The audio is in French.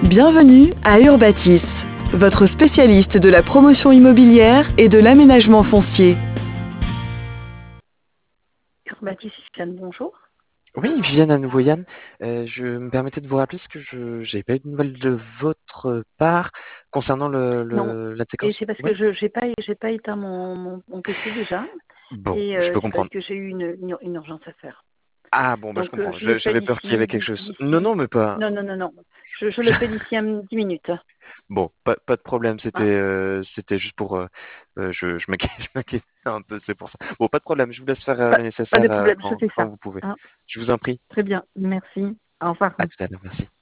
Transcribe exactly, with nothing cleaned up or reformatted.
Bienvenue à Urbatis, votre spécialiste de la promotion immobilière et de l'aménagement foncier. Urbatis Fiscal, bonjour. Oui, Viviane à nouveau Yann. Euh, je me permettais de vous rappeler parce que je n'avais pas eu de nouvelles de votre part concernant le, Non, le la et séquence. c'est parce Oui. que je j'ai pas j'ai pas éteint mon, mon, mon P C déjà, Bon, et je euh, peux c'est parce comprendre. que j'ai eu une, une, une urgence à faire. Ah bon, bah je Donc euh, comprends. je le Je- fais J'avais peur qu'il y avait d'ici quelque d'ici chose. Non, d'ici. non, mais pas. Non non non non. Je, je le fais d'ici un, dix minutes. Bon, pas, pas de problème. C'était Hein. euh, c'était juste pour. Euh, euh, je je m'inquiète, je m'inquiétais un peu. C'est pour ça. Bon, pas de problème. Je vous laisse faire euh, Pas, le pas de nécessaire euh, problème, je quand fais quand ça. vous pouvez. Hein. Je vous en prie. Très bien, merci. Au revoir. À tout à l'heure. Merci.